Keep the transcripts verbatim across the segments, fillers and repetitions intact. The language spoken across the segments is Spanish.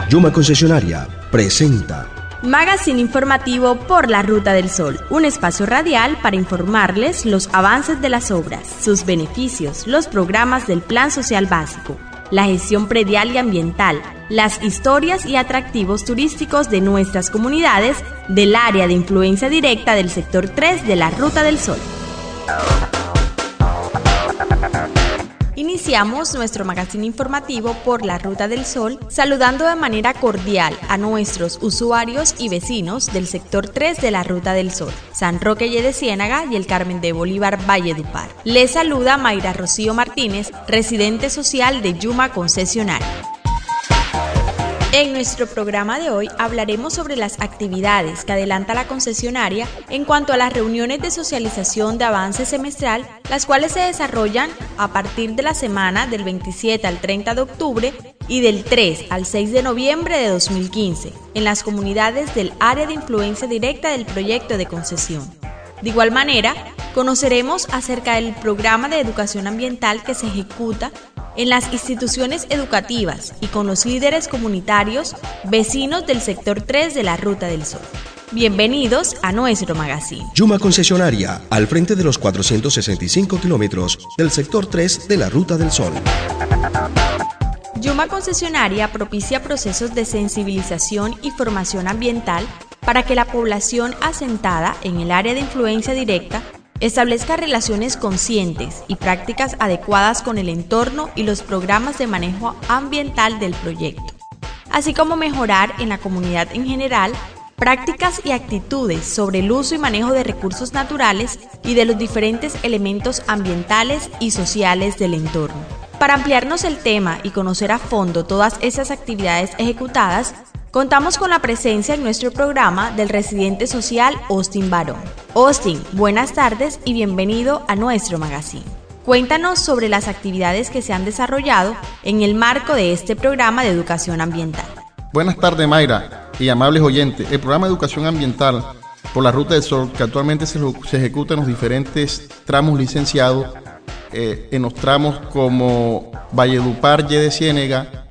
Yuma Concesionaria presenta Magazine informativo por la Ruta del Sol, un espacio radial para informarles los avances de las obras, sus beneficios, los programas del Plan Social Básico, la gestión predial y ambiental, las historias y atractivos turísticos de nuestras comunidades del área de influencia directa del sector tres de la Ruta del Sol. Iniciamos nuestro magazine informativo por la Ruta del Sol saludando de manera cordial a nuestros usuarios y vecinos del sector tres de la Ruta del Sol, San Roque de Ciénaga y el Carmen de Bolívar Valledupar. Les saluda Mayra Rocío Martínez, residente social de Yuma Concesionaria. En nuestro programa de hoy hablaremos sobre las actividades que adelanta la concesionaria en cuanto a las reuniones de socialización de avance semestral, las cuales se desarrollan a partir de la semana del veintisiete al treinta de octubre y del tres al seis de noviembre de dos mil quince en las comunidades del área de influencia directa del proyecto de concesión. De igual manera, conoceremos acerca del programa de educación ambiental que se ejecuta en las instituciones educativas y con los líderes comunitarios vecinos del sector tres de la Ruta del Sol. Bienvenidos a nuestro magazine. Yuma Concesionaria, al frente de los cuatrocientos sesenta y cinco kilómetros del sector tres de la Ruta del Sol. Yuma Concesionaria propicia procesos de sensibilización y formación ambiental para que la población asentada en el área de influencia directa establezca relaciones conscientes y prácticas adecuadas con el entorno y los programas de manejo ambiental del proyecto, así como mejorar en la comunidad en general prácticas y actitudes sobre el uso y manejo de recursos naturales y de los diferentes elementos ambientales y sociales del entorno. Para ampliarnos el tema y conocer a fondo todas esas actividades ejecutadas, contamos con la presencia en nuestro programa del residente social Austin Barón. Austin, buenas tardes y bienvenido a nuestro magazine. Cuéntanos sobre las actividades que se han desarrollado en el marco de este programa de educación ambiental. Buenas tardes, Mayra y amables oyentes. El programa de educación ambiental por la Ruta del Sol, que actualmente se, se ejecuta en los diferentes tramos licenciados, eh, en los tramos como Valledupar, de Ciénaga,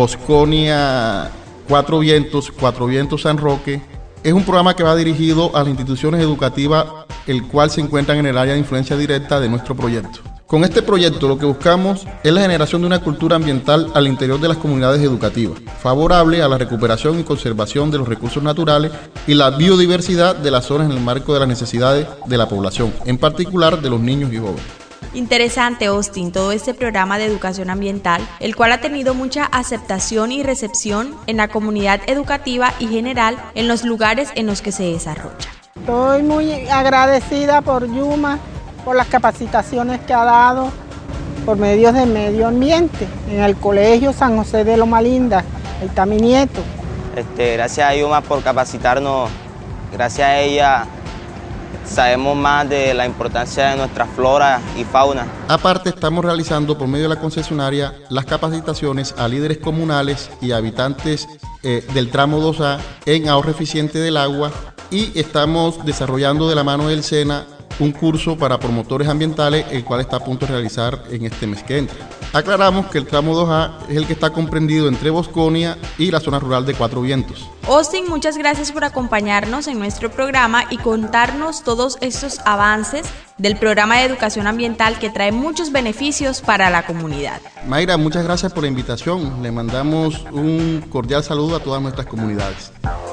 Bosconia, Cuatro Vientos, Cuatro Vientos San Roque. Es un programa que va dirigido a las instituciones educativas, el cual se encuentran en el área de influencia directa de nuestro proyecto. Con este proyecto lo que buscamos es la generación de una cultura ambiental al interior de las comunidades educativas, favorable a la recuperación y conservación de los recursos naturales y la biodiversidad de las zonas en el marco de las necesidades de la población, en particular de los niños y jóvenes. Interesante, Austin, todo este programa de educación ambiental, el cual ha tenido mucha aceptación y recepción en la comunidad educativa y general en los lugares en los que se desarrolla. Estoy muy agradecida por Yuma, por las capacitaciones que ha dado por medios de medio ambiente en el Colegio San José de Loma Linda. Ahí está mi nieto. Este, gracias a Yuma por capacitarnos, gracias a ella sabemos más de la importancia de nuestra flora y fauna. Aparte, estamos realizando por medio de la concesionaria las capacitaciones a líderes comunales y habitantes eh, del tramo dos A en ahorro eficiente del agua, y estamos desarrollando de la mano del SENA un curso para promotores ambientales, el cual está a punto de realizar en este mes que entra. Aclaramos que el tramo dos A es el que está comprendido entre Bosconia y la zona rural de Cuatro Vientos. Austin, muchas gracias por acompañarnos en nuestro programa y contarnos todos estos avances del programa de educación ambiental que trae muchos beneficios para la comunidad. Mayra, muchas gracias por la invitación. Le mandamos un cordial saludo a todas nuestras comunidades.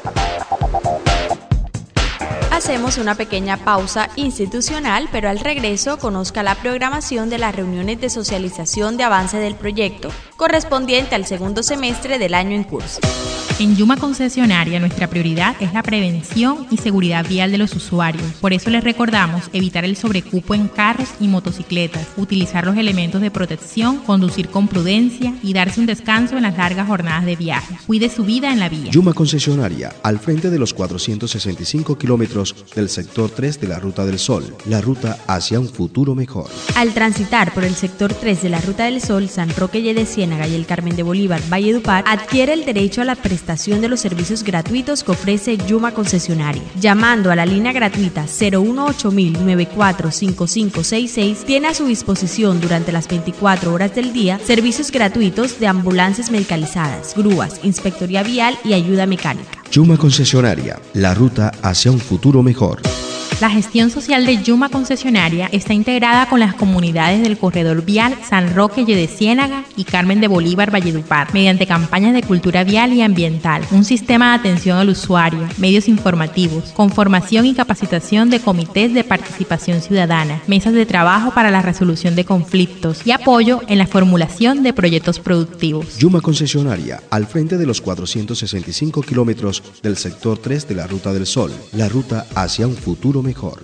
Hacemos una pequeña pausa institucional, pero al regreso conozca la programación de las reuniones de socialización de avance del proyecto correspondiente al segundo semestre del año en curso. En Yuma Concesionaria, nuestra prioridad es la prevención y seguridad vial de los usuarios. Por eso les recordamos evitar el sobrecupo en carros y motocicletas, utilizar los elementos de protección, conducir con prudencia y darse un descanso en las largas jornadas de viaje. Cuide su vida en la vía. Yuma Concesionaria, al frente de los cuatrocientos sesenta y cinco kilómetros del sector tres de la Ruta del Sol, la ruta hacia un futuro mejor. Al transitar por el sector tres de la Ruta del Sol, San Roque de Ciénaga y el Carmen de Bolívar, Valledupar, adquiere el derecho a la prestación de los servicios gratuitos que ofrece Yuma Concesionaria. Llamando a la línea gratuita cero uno ocho mil noventa y cuatro cincuenta y cinco sesenta y seis, tiene a su disposición durante las veinticuatro horas del día servicios gratuitos de ambulancias medicalizadas, grúas, inspectoría vial y ayuda mecánica. Yuma Concesionaria, la ruta hacia un futuro mejor. La gestión social de Yuma Concesionaria está integrada con las comunidades del corredor vial San Roque de Ciénaga y Carmen de Bolívar, Valledupar, mediante campañas de cultura vial y ambiental, un sistema de atención al usuario, medios informativos, con formación y capacitación de comités de participación ciudadana, mesas de trabajo para la resolución de conflictos y apoyo en la formulación de proyectos productivos. Yuma Concesionaria, al frente de los cuatrocientos sesenta y cinco kilómetros del sector tres de la Ruta del Sol, la ruta hacia un futuro mejor.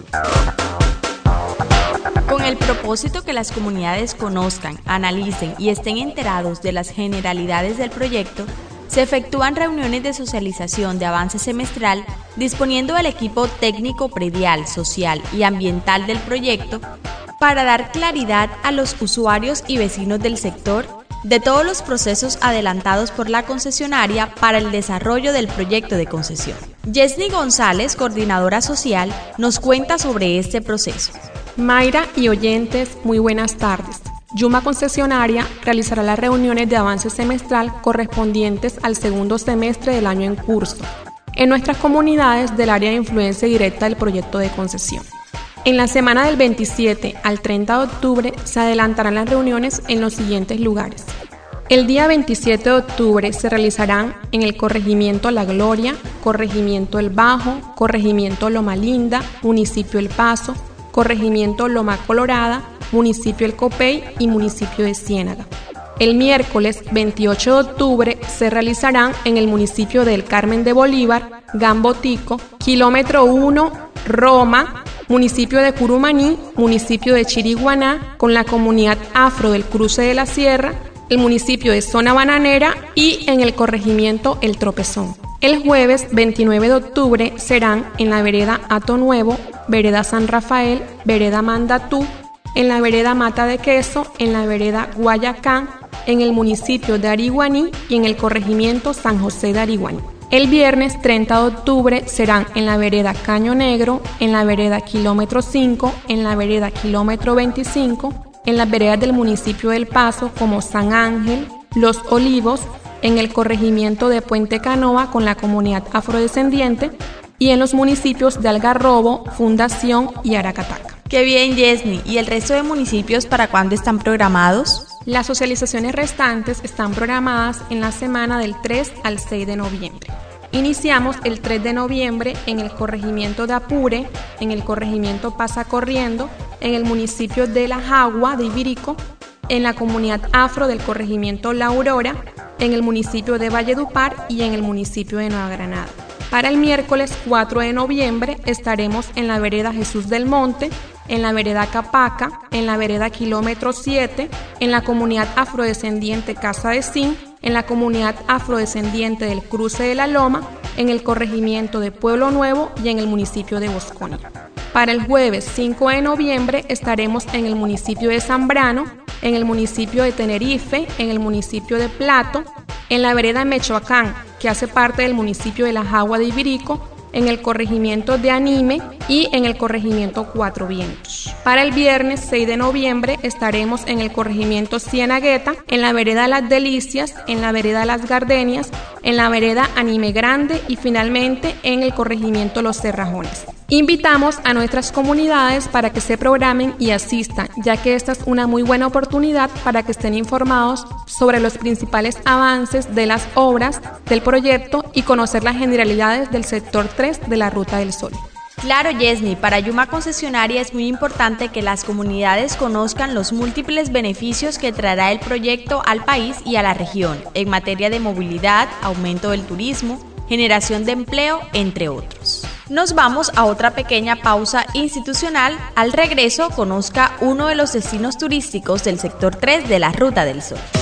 Con el propósito que las comunidades conozcan, analicen y estén enterados de las generalidades del proyecto, se efectúan reuniones de socialización de avance semestral disponiendo del equipo técnico predial, social y ambiental del proyecto para dar claridad a los usuarios y vecinos del sector de todos los procesos adelantados por la concesionaria para el desarrollo del proyecto de concesión. Yesni González, coordinadora social, nos cuenta sobre este proceso. Mayra y oyentes, muy buenas tardes. Yuma Concesionaria realizará las reuniones de avance semestral correspondientes al segundo semestre del año en curso, en nuestras comunidades del área de influencia directa del proyecto de concesión. En la semana del veintisiete al treinta de octubre se adelantarán las reuniones en los siguientes lugares. El día veintisiete de octubre se realizarán en el corregimiento La Gloria, corregimiento El Bajo, corregimiento Loma Linda, municipio El Paso, corregimiento Loma Colorada, municipio El Copey y municipio de Ciénaga. El miércoles veintiocho de octubre se realizarán en el municipio del Carmen de Bolívar, Gambotico, kilómetro uno, Roma, municipio de Curumaní, municipio de Chiriguaná, con la comunidad afro del Cruce de la Sierra, el municipio de Zona Bananera y en el corregimiento El Tropezón. El jueves veintinueve de octubre serán en la vereda Hato Nuevo, vereda San Rafael, vereda Mandatú, en la vereda Mata de Queso, en la vereda Guayacán, en el municipio de Ariguaní y en el corregimiento San José de Ariguaní. El viernes treinta de octubre serán en la vereda Caño Negro, en la vereda Kilómetro cinco, en la vereda Kilómetro veinticinco, en las veredas del municipio del Paso como San Ángel, Los Olivos, en el corregimiento de Puente Canoa con la comunidad afrodescendiente y en los municipios de Algarrobo, Fundación y Aracataca. ¡Qué bien, Yesni! ¿Y el resto de municipios para cuándo están programados? Las socializaciones restantes están programadas en la semana del tres al seis de noviembre. Iniciamos el tres de noviembre en el corregimiento de Apure, en el corregimiento Pasa Corriendo, en el municipio de La Jagua de Ibirico, en la comunidad afro del corregimiento La Aurora, en el municipio de Valledupar y en el municipio de Nueva Granada. Para el miércoles cuatro de noviembre estaremos en la vereda Jesús del Monte, en la vereda Capaca, en la vereda Kilómetro siete, en la comunidad afrodescendiente Casa de Zinc, en la comunidad afrodescendiente del Cruce de la Loma, en el corregimiento de Pueblo Nuevo y en el municipio de Bosconia. Para el jueves cinco de noviembre estaremos en el municipio de Zambrano, en el municipio de Tenerife, en el municipio de Plato, en la vereda Mechoacán, que hace parte del municipio de La Jagua de Ibirico, en el corregimiento de Anime y en el corregimiento Cuatro Vientos. Para el viernes seis de noviembre estaremos en el corregimiento Cienagueta, en la vereda Las Delicias, en la vereda Las Gardenias, en la vereda Anime Grande y finalmente en el corregimiento Los Cerrajones. Invitamos a nuestras comunidades para que se programen y asistan, ya que esta es una muy buena oportunidad para que estén informados sobre los principales avances de las obras del proyecto y conocer las generalidades del sector tres de la Ruta del Sol. Claro, Yesni, para Yuma Concesionaria es muy importante que las comunidades conozcan los múltiples beneficios que traerá el proyecto al país y a la región, en materia de movilidad, aumento del turismo, generación de empleo, entre otros. Nos vamos a otra pequeña pausa institucional. Al regreso, conozca uno de los destinos turísticos del sector tres de la Ruta del Sol.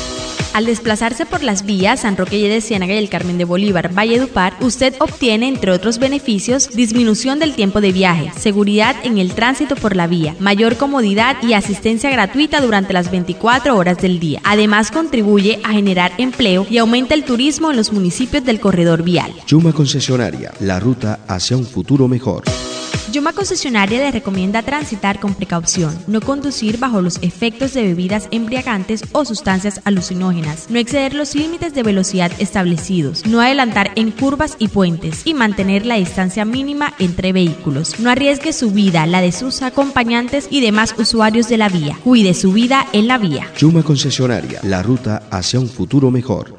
Al desplazarse por las vías San Roque de Ciénaga y el Carmen de Bolívar, Valledupar, usted obtiene, entre otros beneficios, disminución del tiempo de viaje, seguridad en el tránsito por la vía, mayor comodidad y asistencia gratuita durante las veinticuatro horas del día. Además, contribuye a generar empleo y aumenta el turismo en los municipios del corredor vial. Yuma Concesionaria, la ruta hacia un futuro mejor. Yuma Concesionaria le recomienda transitar con precaución, no conducir bajo los efectos de bebidas embriagantes o sustancias alucinógenas, no exceder los límites de velocidad establecidos, no adelantar en curvas y puentes y mantener la distancia mínima entre vehículos. No arriesgue su vida, la de sus acompañantes y demás usuarios de la vía. Cuide su vida en la vía. Yuma Concesionaria, la ruta hacia un futuro mejor.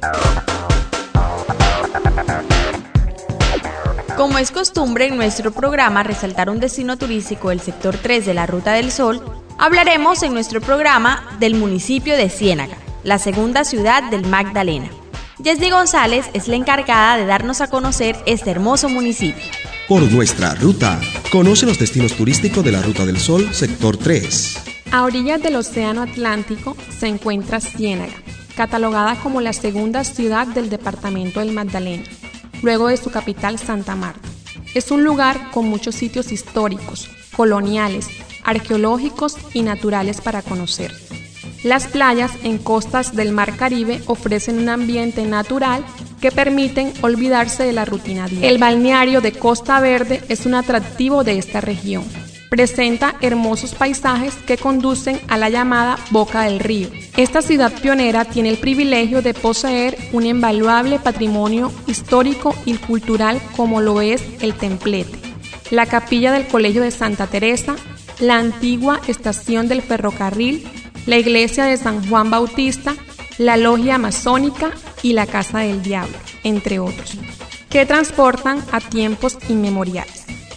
Como es costumbre en nuestro programa resaltar un destino turístico del sector tres de la Ruta del Sol, hablaremos en nuestro programa del municipio de Ciénaga, la segunda ciudad del Magdalena. Yesdi González es la encargada de darnos a conocer este hermoso municipio. Por nuestra ruta, conoce los destinos turísticos de la Ruta del Sol, sector tres. A orillas del Océano Atlántico se encuentra Ciénaga, catalogada como la segunda ciudad del departamento del Magdalena, luego de su capital Santa Marta. Es un lugar con muchos sitios históricos, coloniales, arqueológicos y naturales para conocer. Las playas en costas del Mar Caribe ofrecen un ambiente natural que permiten olvidarse de la rutina diaria. El balneario de Costa Verde es un atractivo de esta región. Presenta hermosos paisajes que conducen a la llamada Boca del Río. Esta ciudad pionera tiene el privilegio de poseer un invaluable patrimonio histórico y cultural como lo es el Templete, la capilla del Colegio de Santa Teresa, la antigua estación del ferrocarril, la iglesia de San Juan Bautista, la logia masónica y la Casa del Diablo, entre otros, que transportan a tiempos inmemoriales.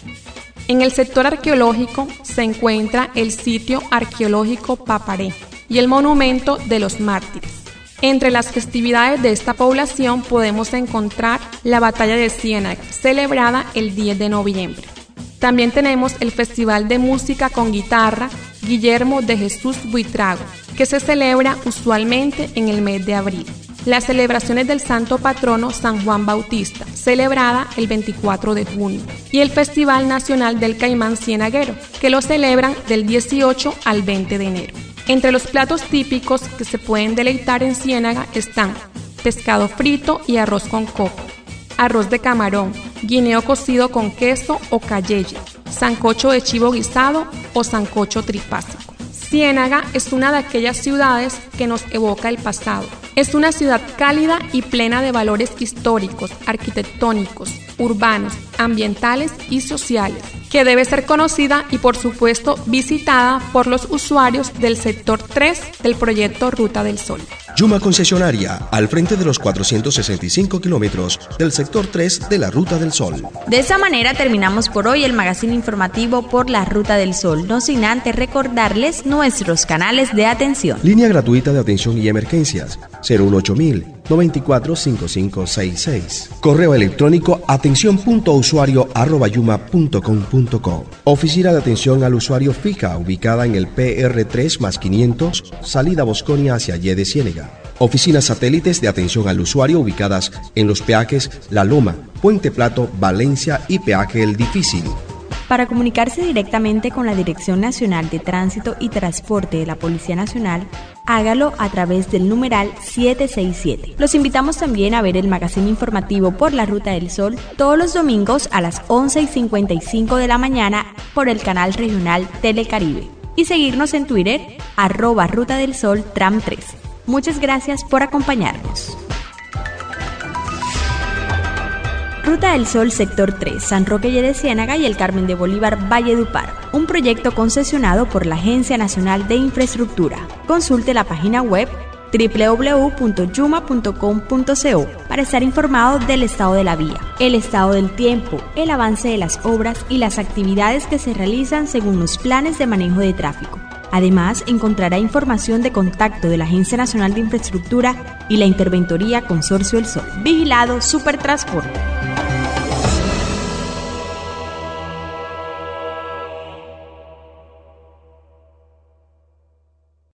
En el sector arqueológico se encuentra el sitio arqueológico Paparé y el monumento de los mártires. Entre las festividades de esta población podemos encontrar la Batalla de Ciénaga, celebrada el diez de noviembre. También tenemos el Festival de Música con Guitarra Guillermo de Jesús Buitrago, que se celebra usualmente en el mes de abril. Las celebraciones del Santo Patrono San Juan Bautista, celebrada el veinticuatro de junio, y el Festival Nacional del Caimán Cienaguero, que lo celebran del dieciocho al veinte de enero. Entre los platos típicos que se pueden deleitar en Ciénaga están pescado frito y arroz con coco, arroz de camarón, guineo cocido con queso o cayeye, sancocho de chivo guisado o sancocho trifásico. Ciénaga es una de aquellas ciudades que nos evoca el pasado. Es una ciudad cálida y plena de valores históricos, arquitectónicos, urbanos, ambientales y sociales, que debe ser conocida y por supuesto visitada por los usuarios del sector tres del proyecto Ruta del Sol. Yuma Concesionaria, al frente de los cuatrocientos sesenta y cinco kilómetros del sector tres de la Ruta del Sol. De esa manera terminamos por hoy el magazine informativo por la Ruta del Sol, no sin antes recordarles nuestros canales de atención. Línea gratuita de atención y emergencias, cero uno ocho mil, noventa y cuatro, cincuenta y cinco sesenta y seis. Correo electrónico atención punto usuario arroba yuma punto com punto co. Oficina de atención al usuario fija, ubicada en el P R tres más quinientos, salida Bosconia hacia Y de Ciénaga. Oficinas satélites de atención al usuario ubicadas en los peajes La Loma, Puente Plato, Valencia y Peaje El Difícil. Para comunicarse directamente con la Dirección Nacional de Tránsito y Transporte de la Policía Nacional, hágalo a través del numeral siete seis siete. Los invitamos también a ver el magazine informativo por la Ruta del Sol todos los domingos a las once y cincuenta y cinco de la mañana por el canal regional Telecaribe y seguirnos en Twitter, arroba Ruta del Sol Tram tres. Muchas gracias por acompañarnos. Ruta del Sol Sector tres, San Roque de Ciénaga y el Carmen de Bolívar, Valledupar, un proyecto concesionado por la Agencia Nacional de Infraestructura. Consulte la página web doble u doble u doble u punto yuma punto com punto co para estar informado del estado de la vía, el estado del tiempo, el avance de las obras y las actividades que se realizan según los planes de manejo de tráfico. Además, encontrará información de contacto de la Agencia Nacional de Infraestructura y la Interventoría Consorcio del Sol. Vigilado Supertransporte.